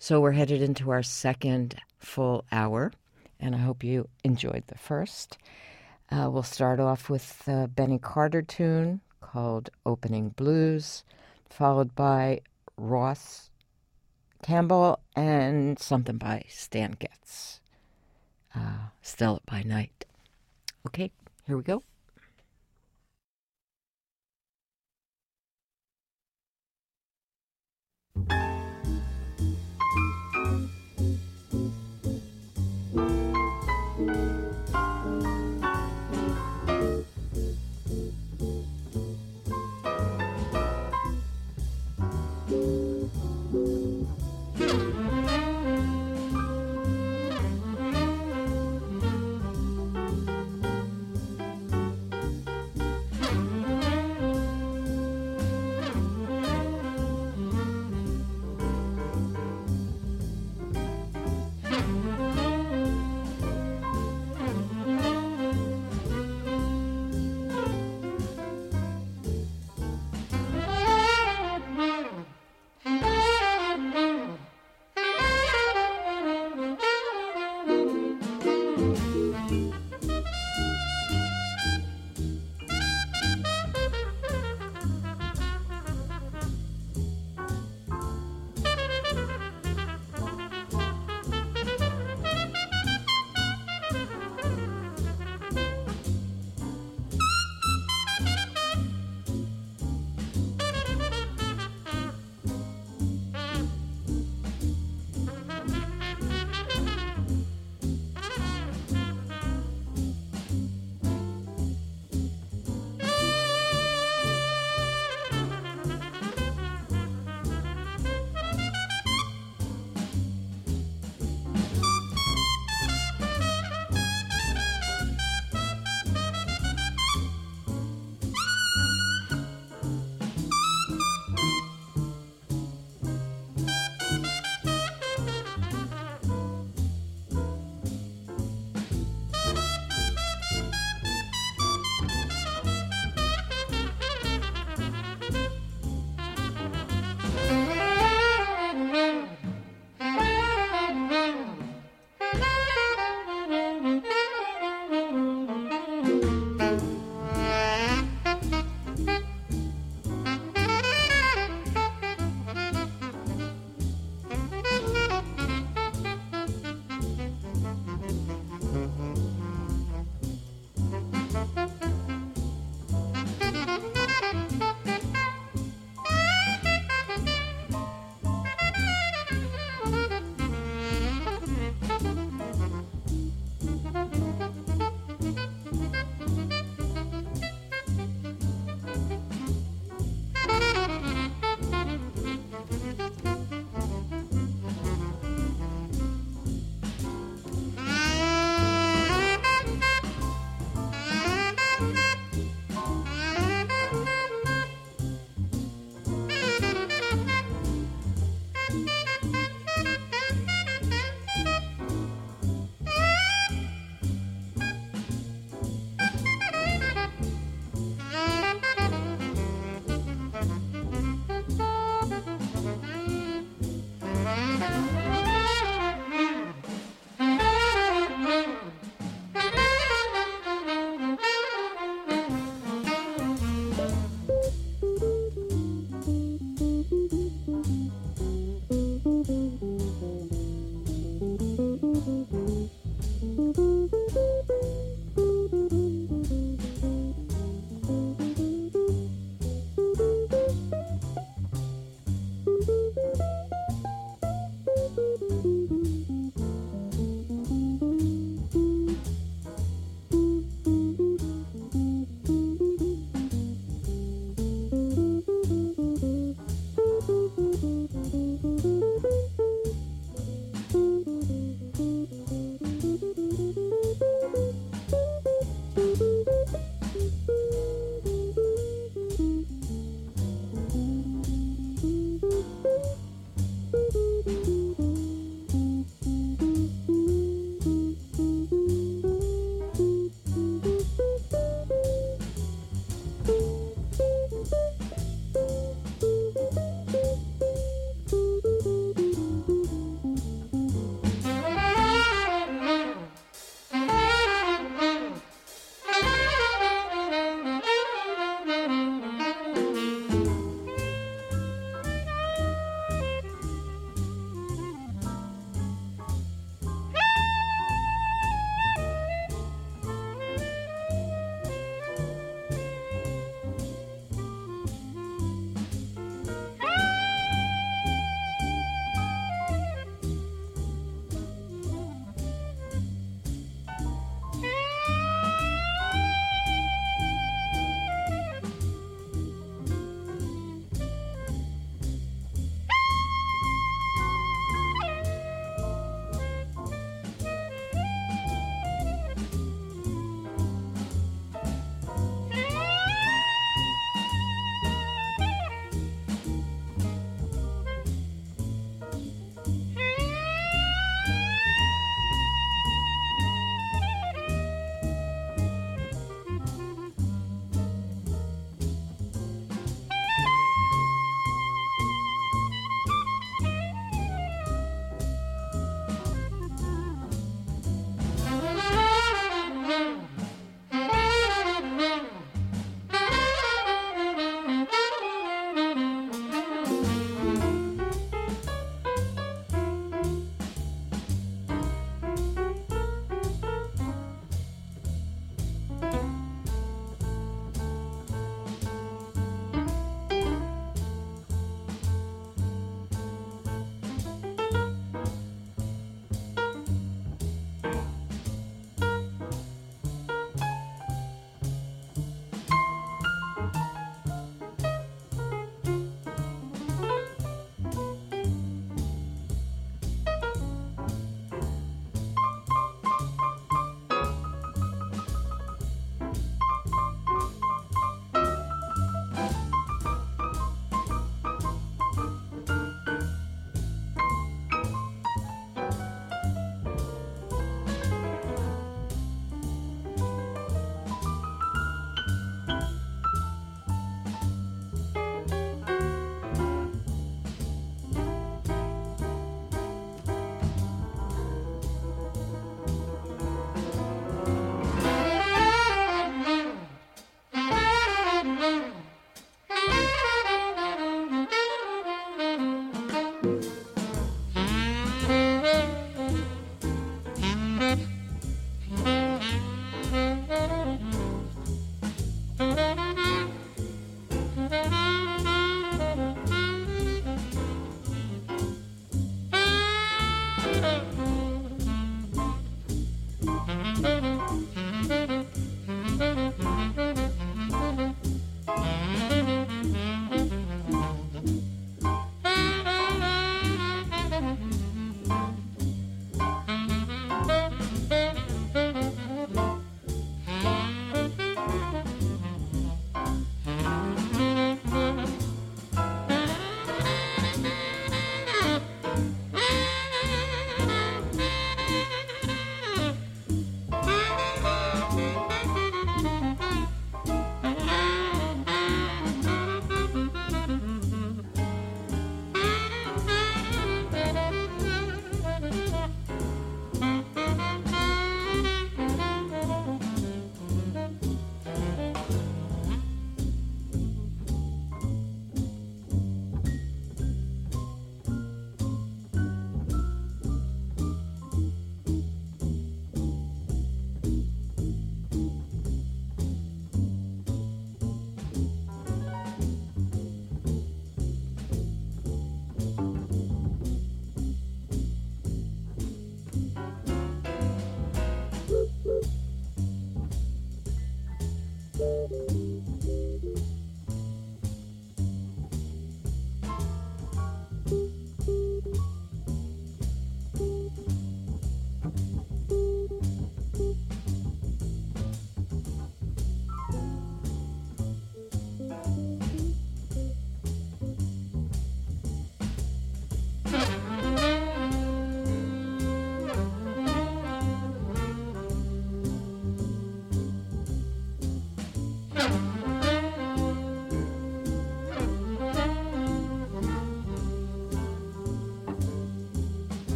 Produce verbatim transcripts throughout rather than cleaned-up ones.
So we're headed into our second full hour, and I hope you enjoyed the first. Uh, we'll start off with a Benny Carter tune called Opening Blues, followed by Ross Campbell and something by Stan Getz, uh, Still Up by Night. Okay, here we go.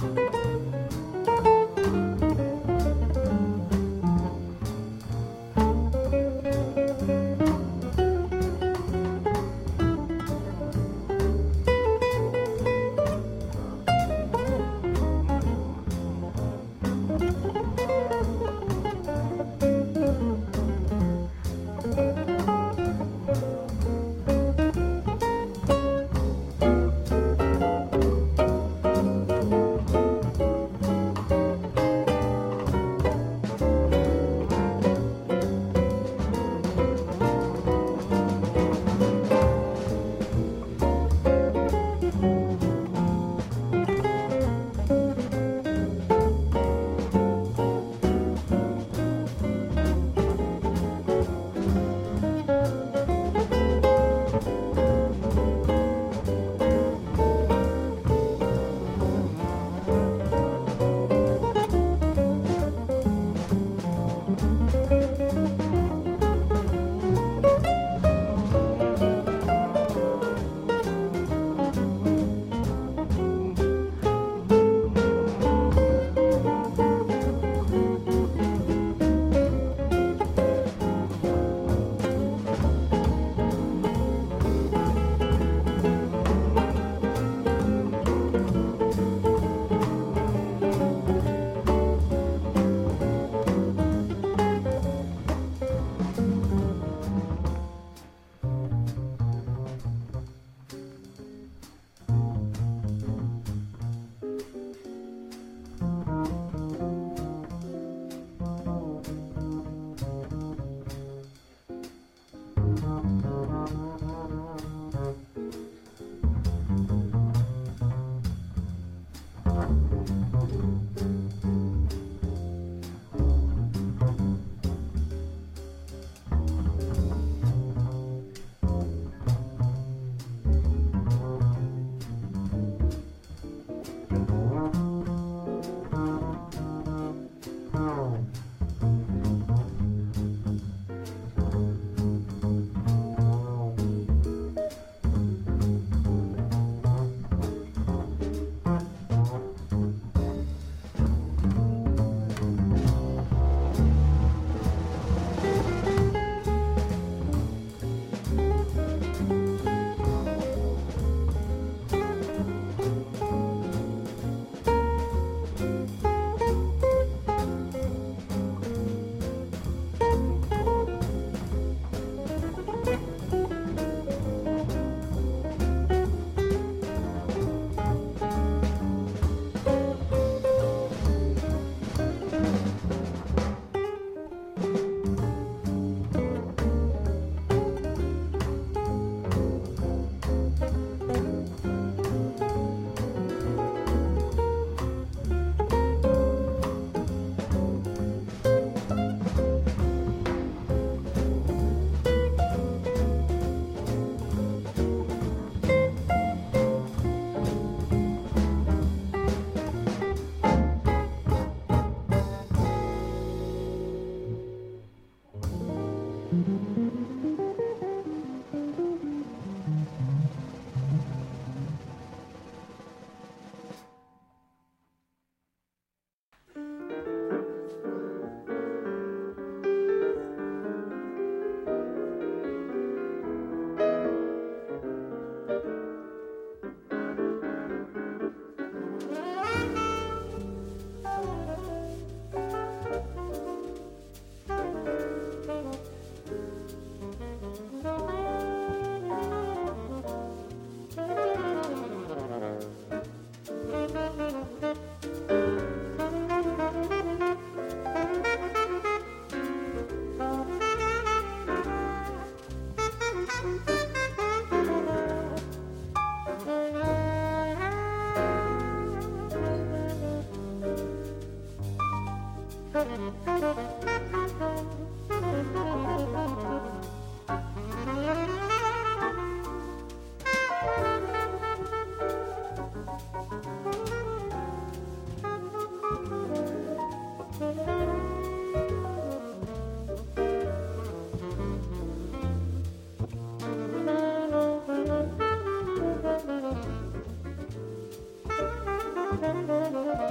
Thank you.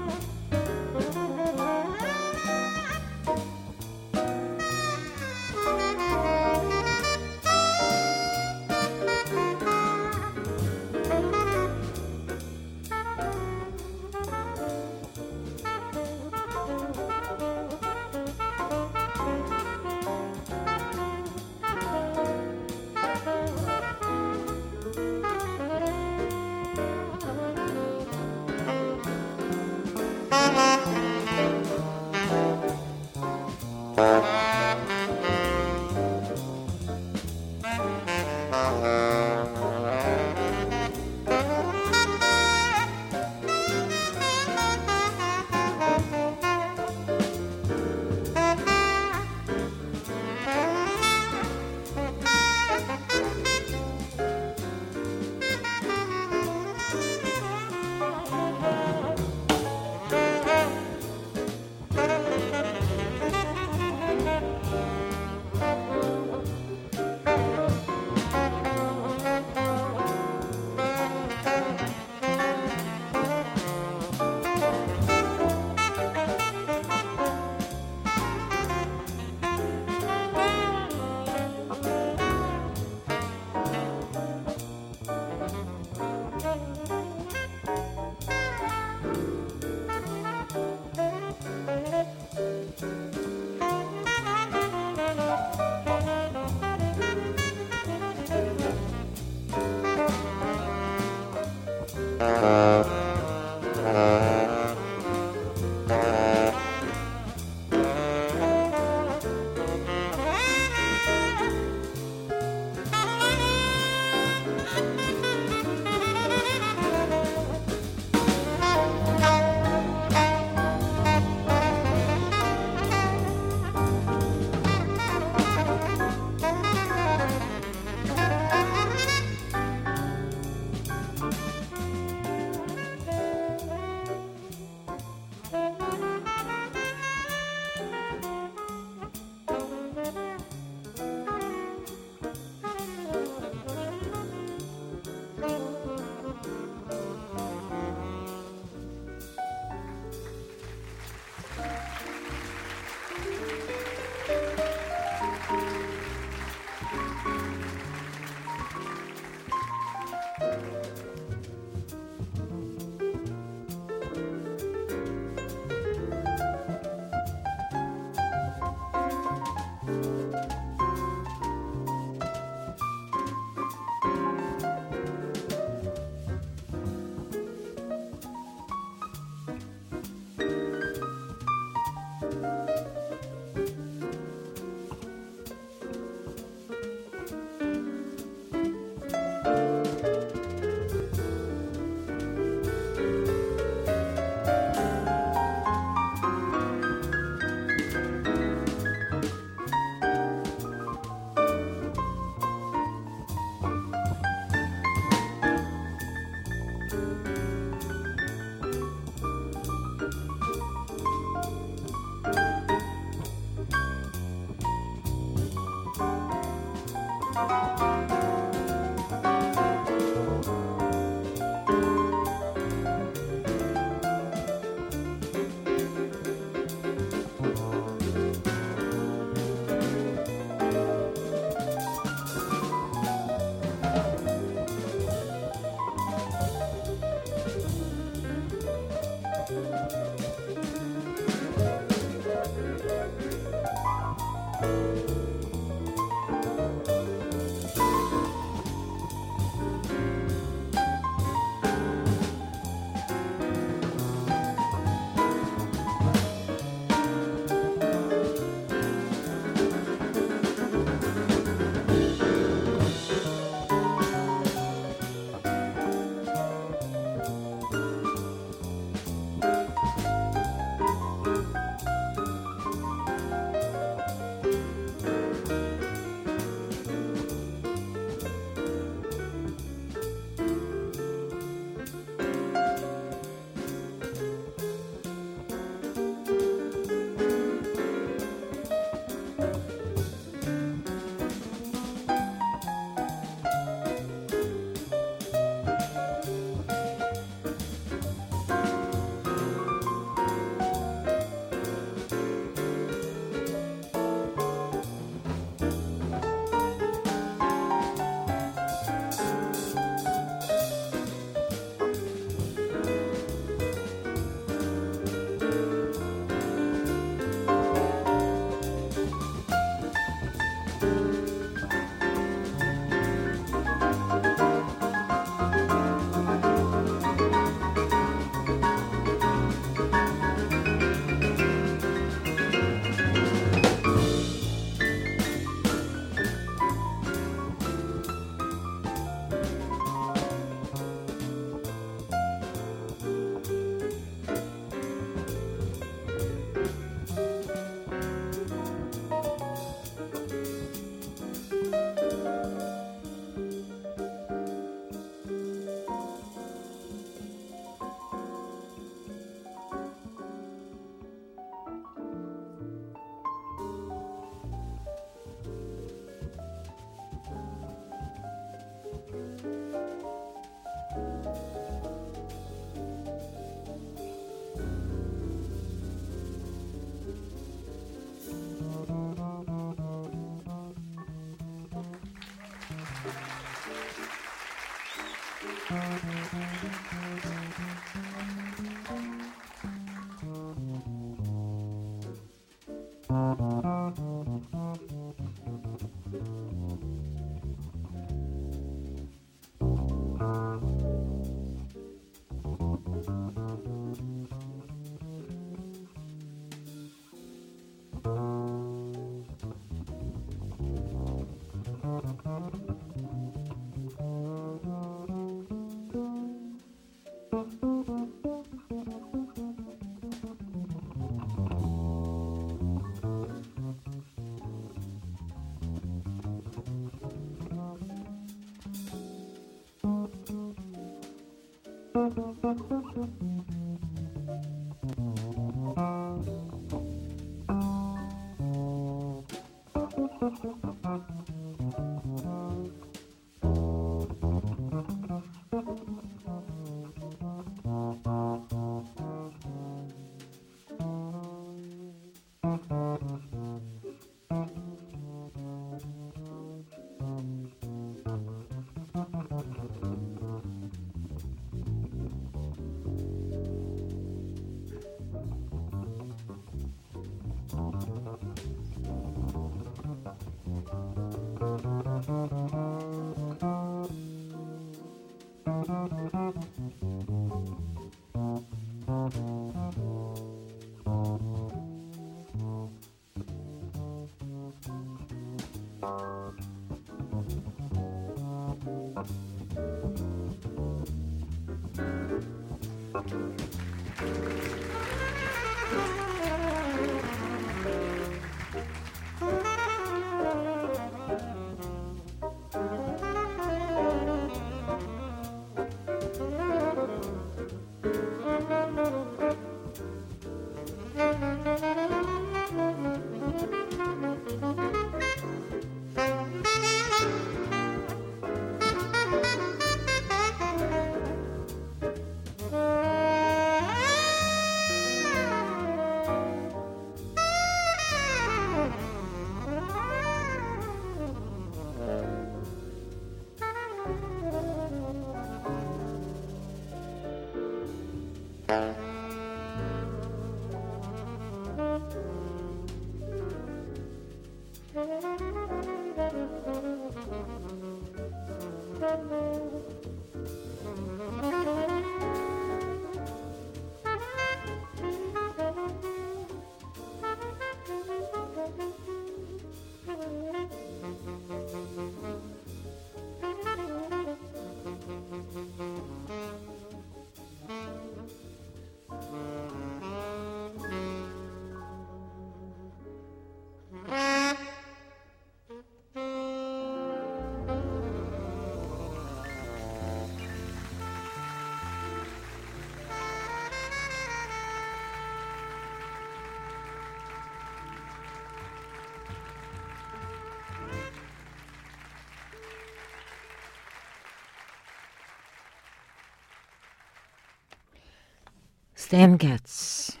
Stan Getz,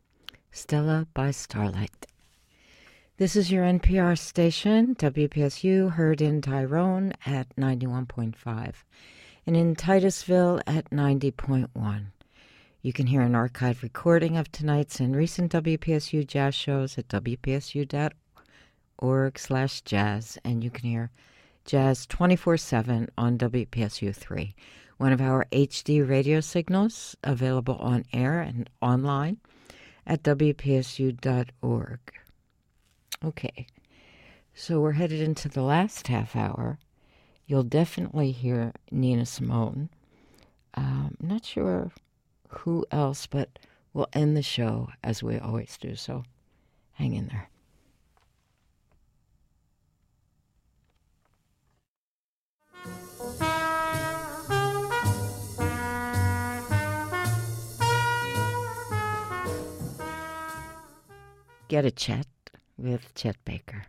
Stella by Starlight. This is your N P R station, W P S U, heard in Tyrone at ninety-one point five and in Titusville at ninety point one. You can hear an archived recording of tonight's and recent W P S U jazz shows at w p s u dot org slash jazz, and you can hear jazz twenty-four seven on W P S U three. One of our H D radio signals available on air and online at w p s u dot org. Okay, so we're headed into the last half hour. You'll definitely hear Nina Simone. Um, I'm not sure who else, but we'll end the show as we always do, so hang in there. Get a Chet with Chet Baker.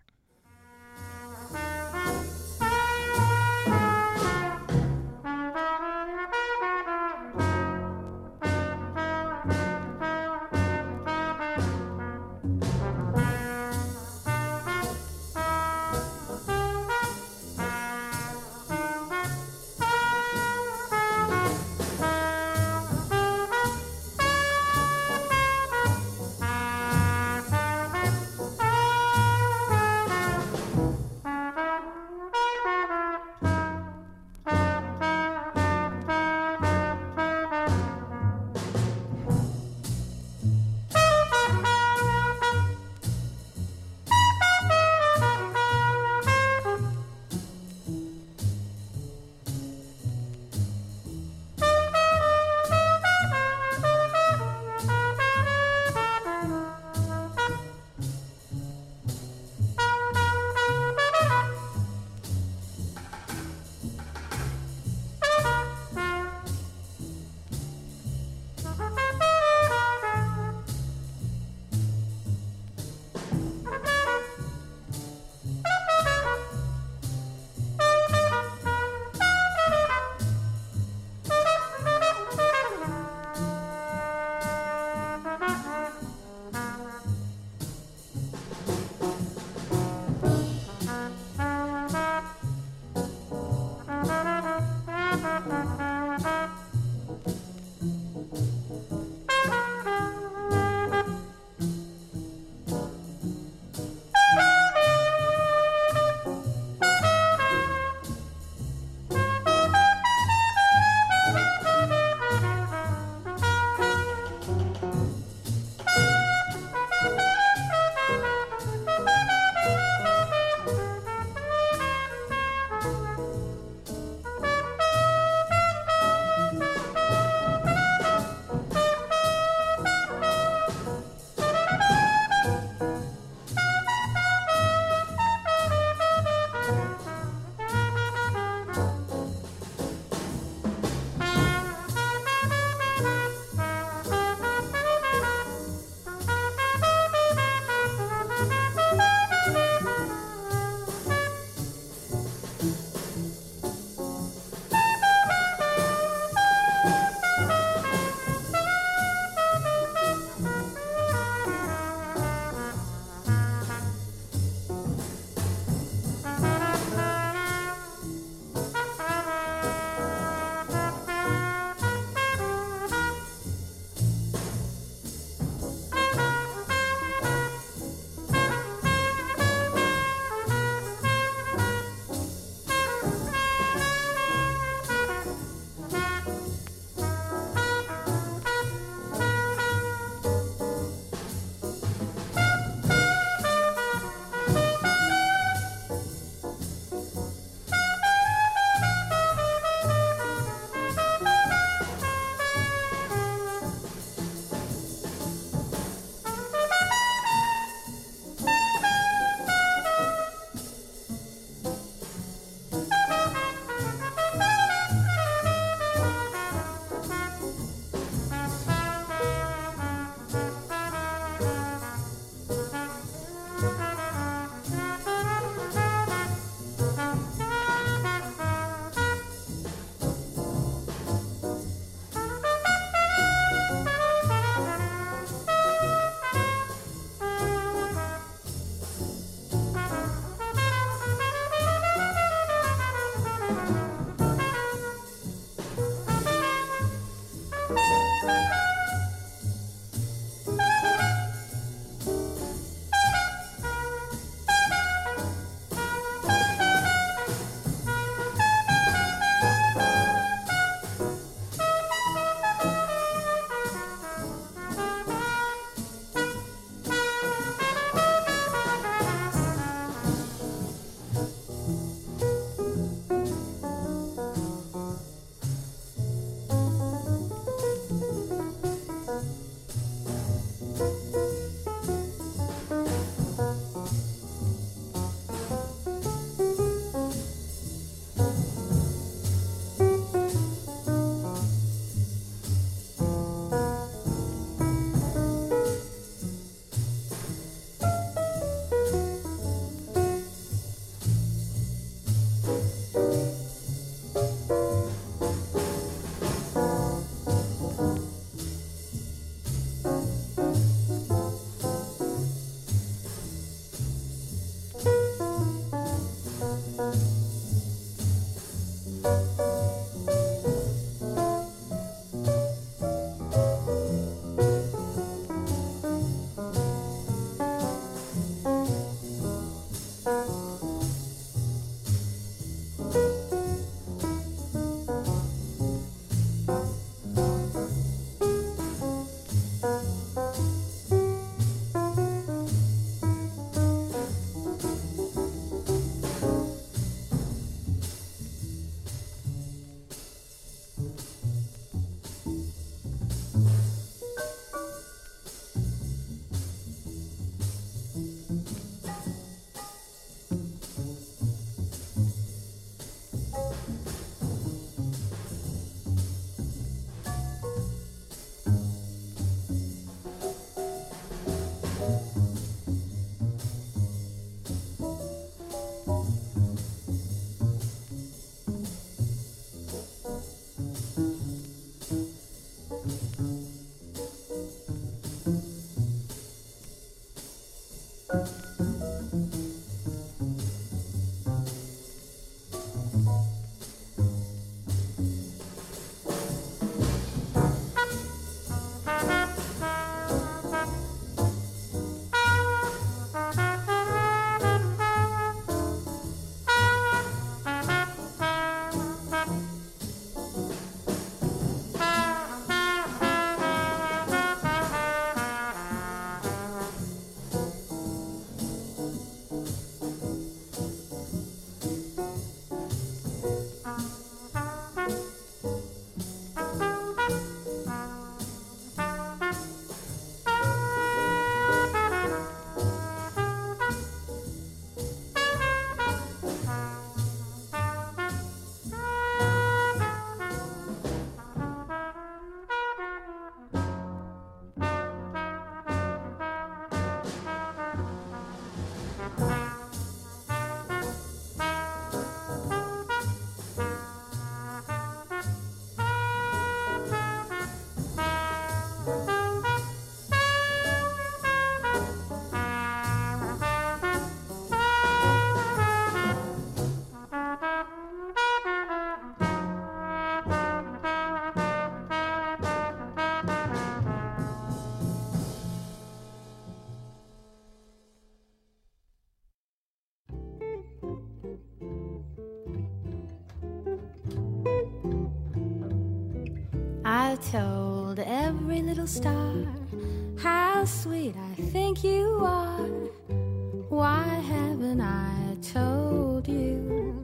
I told every little star how sweet I think you are. Why haven't I told you?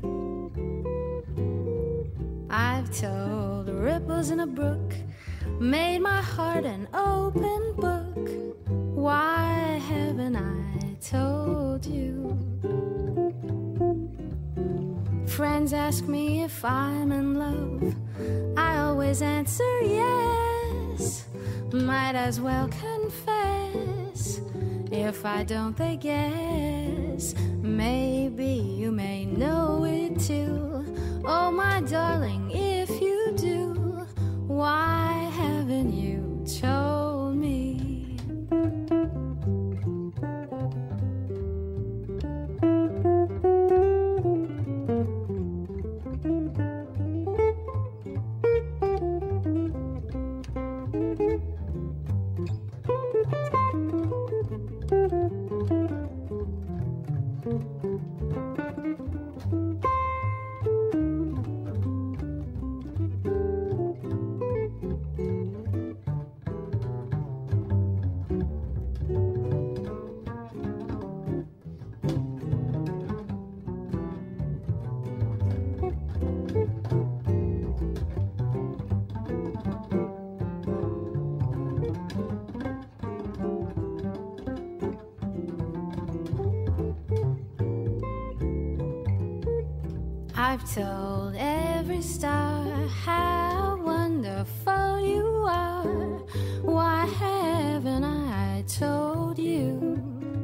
I've told ripples in a brook, made my heart an open book. Why haven't I told you? Friends ask me if I'm in love, I always answer yes. Might as well confess, if I don't they guess. Maybe you may know it too. Oh my darling, if you do, why haven't you told me? I've told every star how wonderful you are. Why haven't I told you?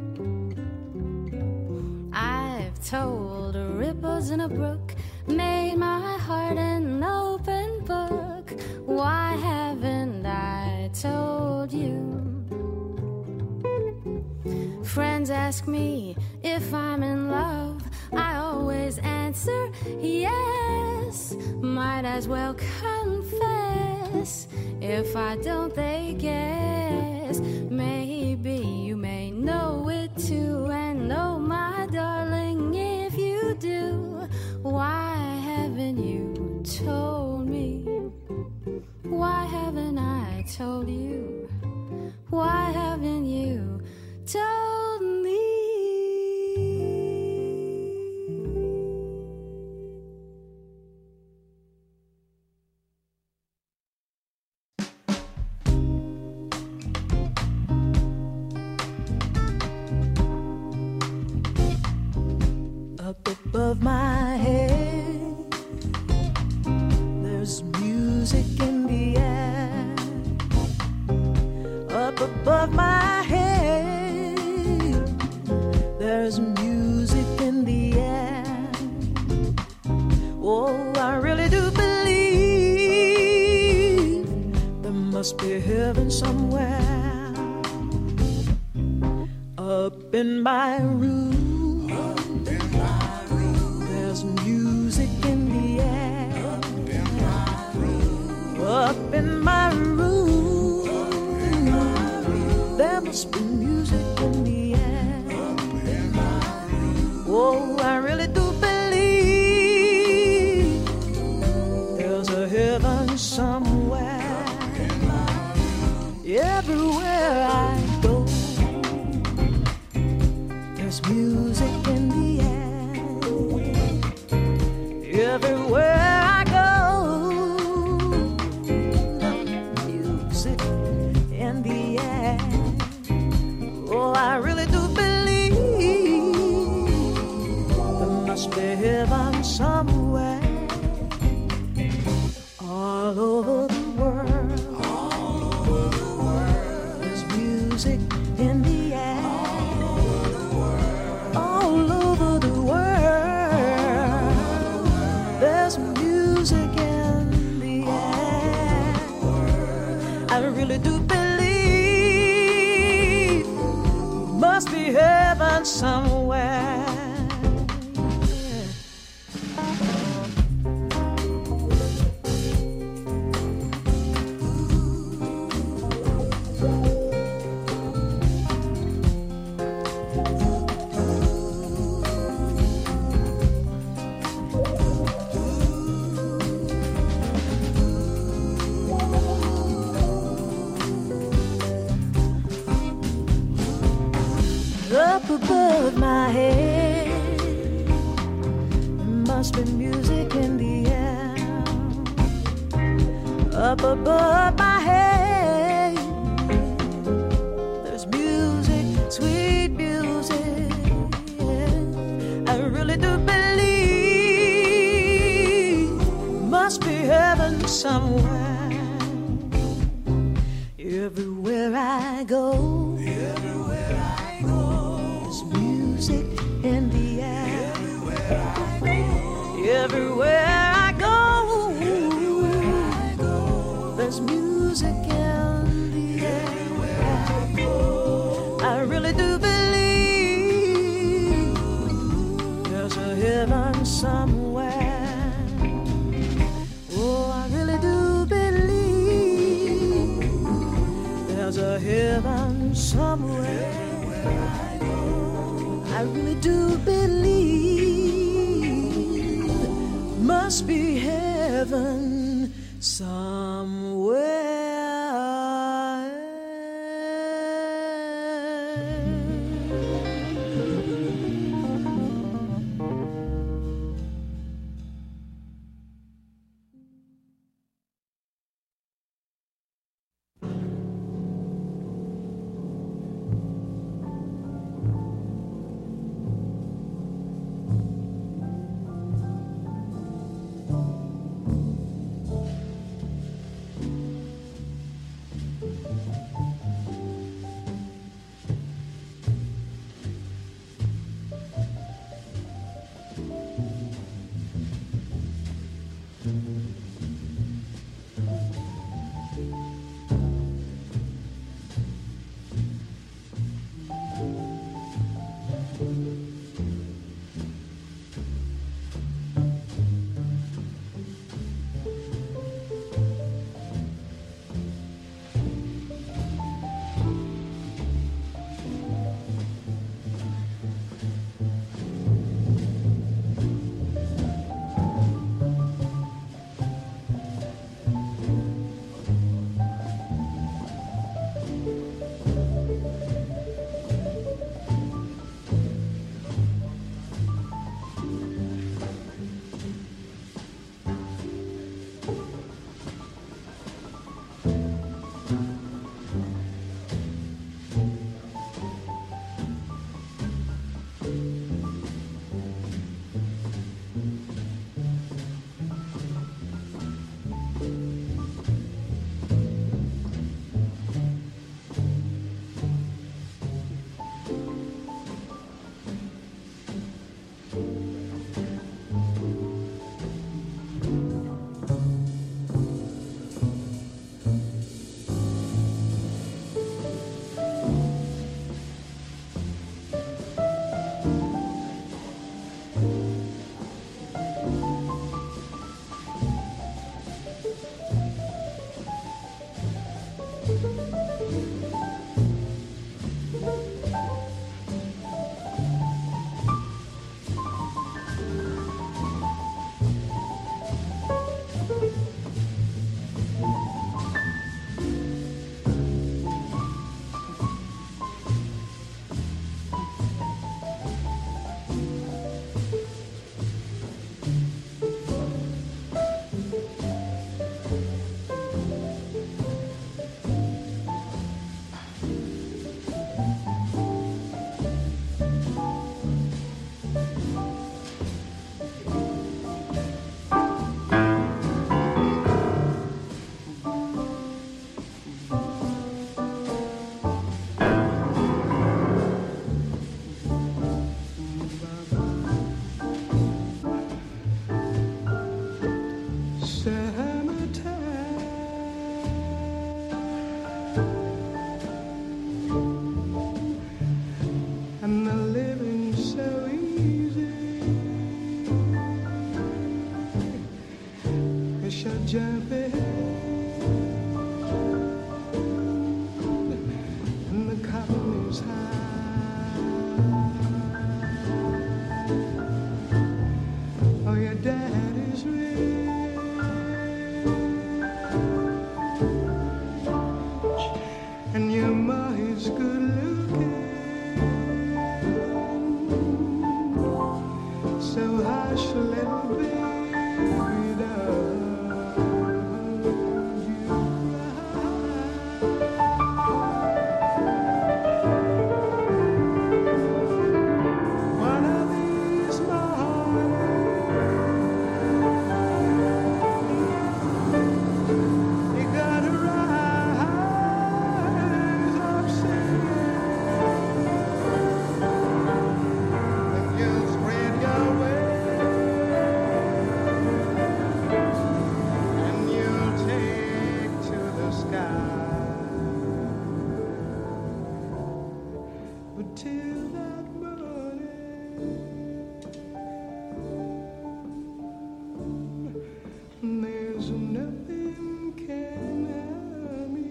I've told ripples in a brook, made my heart an open book. Why haven't I told you? Friends ask me if I'm in love, I always answer yes. Might as well confess, if I don't they guess. Maybe you may know it too, and oh my darling, if you do, why haven't you told me? Why haven't I told you? Why haven't you told me? Up above my head, there's music in the air. Up above my head, there's music in the air. Oh, I really do believe there must be heaven somewhere. Up in my room, there's music in the air. Up in my room, there must be music in the air. Oh, I really do believe there's a heaven somewhere. Everywhere I go, there's music in the air. Everywhere I go, music in the air. Oh, I really do believe there must be heaven somewhere. All over the world, all over the world, there's music in the air. All over the world, there's music in the air. I really do believe must be heaven somewhere. above my head. There must be music in the air. Up above my head, there's music, sweet music. I really do believe must be heaven somewhere. Everywhere I go, everywhere I go, there's music in the air. Everywhere I go, everywhere I go, everywhere I go, there's music in the air. Everywhere I go, I really do believe there's a heaven somewhere. Oh, I really do believe there's a heaven somewhere. I really do believe must be heaven somewhere. till that morning. There's nothing can harm me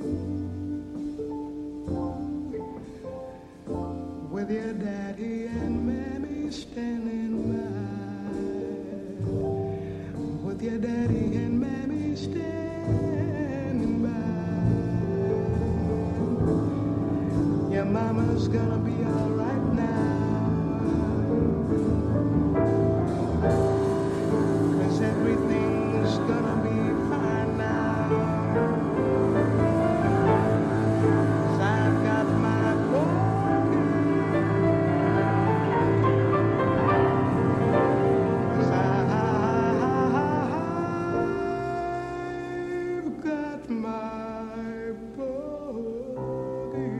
with your daddy and mammy standing by. With your daddy and mammy standing by. Your mama's gonna be all right now, 'cause everything's gonna be fine now. 'Cause I've got my boogie. 'Cause I've got my boogie.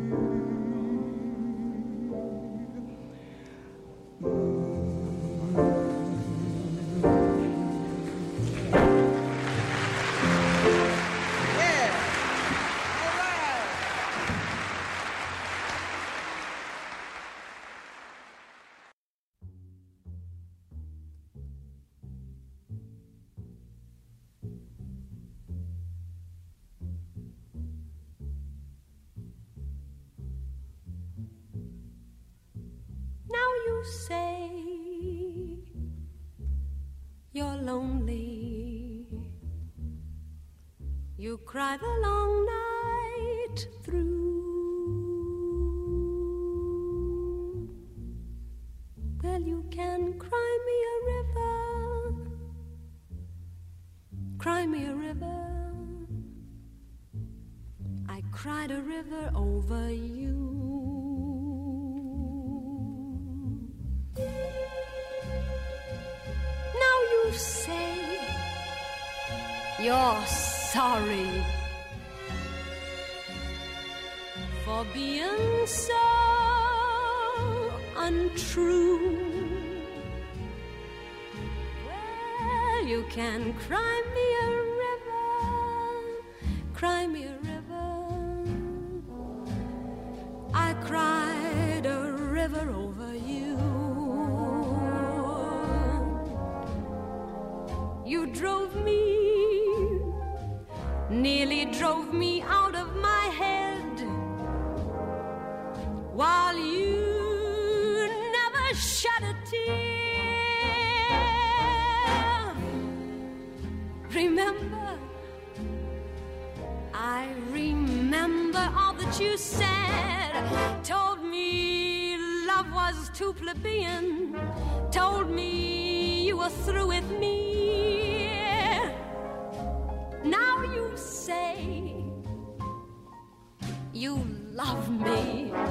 Now you say you're lonely. You cry the long night through. Well, you can cry me a river. Cry me a river. I cried a river over you. Now you say you're sorry for being so untrue. Well, you can cry me a river, cry me a river. I cried a river over you. You drove me, nearly drove me out of my head, while you never shed a tear. Remember, I remember all that you said. Told me love was too plebeian. Told me you were through with me. Now you say you love me.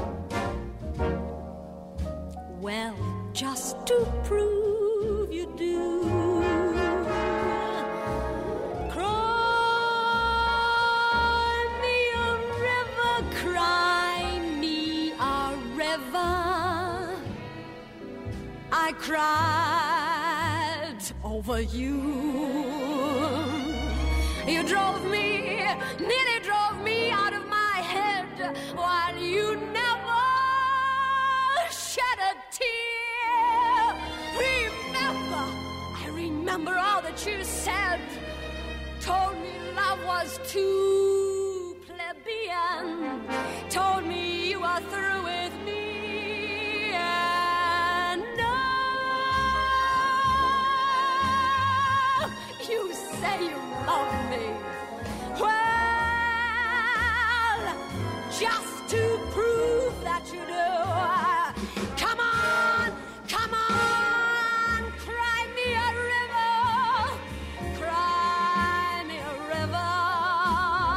Well, just to prove you do, cry me a river, cry me a river. I cried over you. You drove me, nearly drove me out of my head, while you never shed a tear. Remember, I remember all that you said. Told me love was too plebeian. Told me you were through with me. And now you say you love me. Well, just to prove that you do, come on, come on, cry me a river, cry me a river.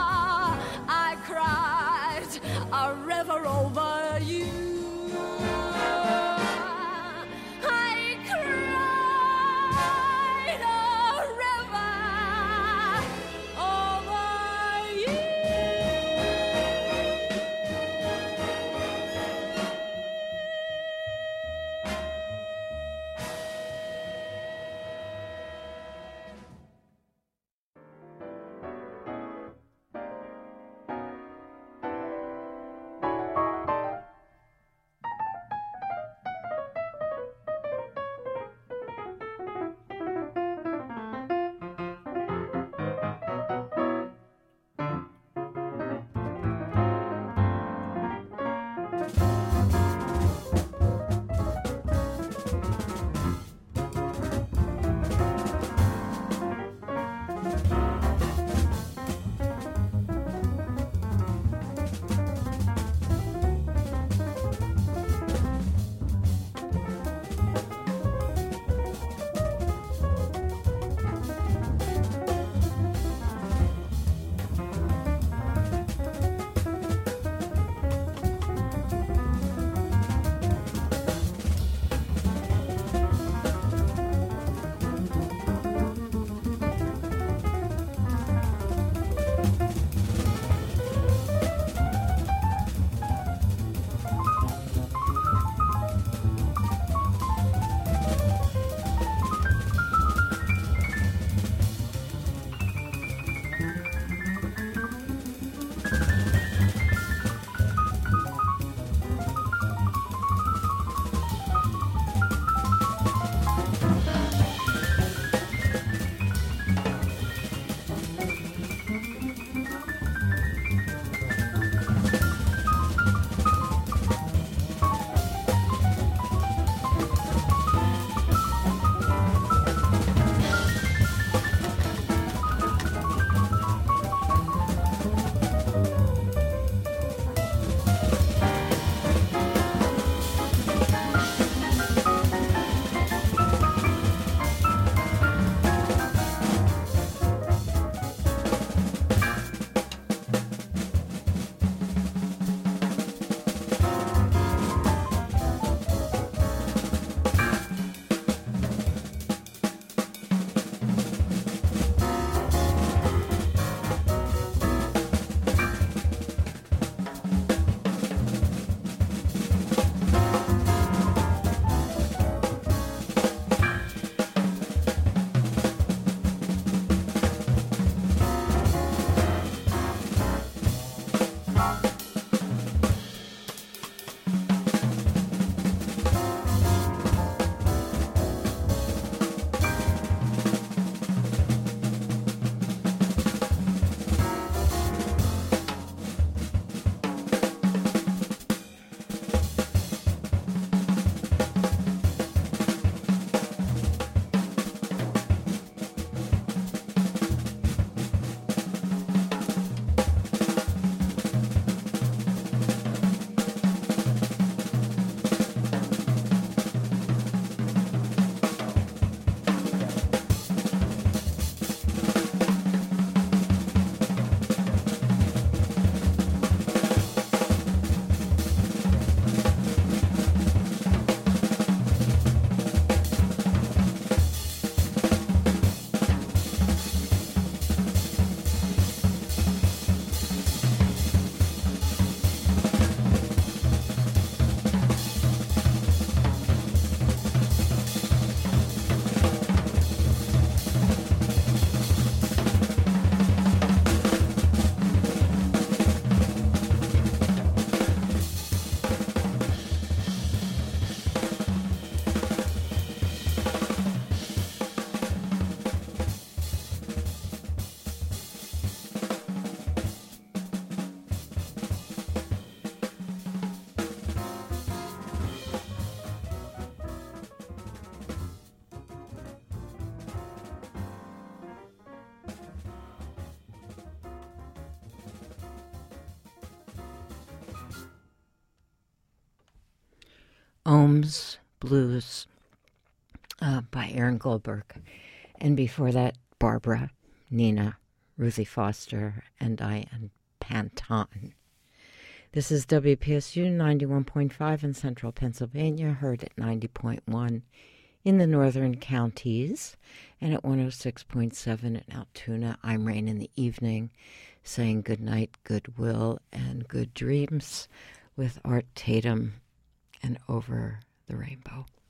Ohms Blues uh, by Aaron Goldberg. And before that, Barbara, Nina, Ruthie Foster, and Diane Panton. This is W P S U ninety-one point five in central Pennsylvania, heard at ninety point one in the northern counties, and at one oh six point seven in Altoona. I'm Rain in the Evening, saying good night, goodwill, and good dreams with Art Tatum and Over the Rainbow.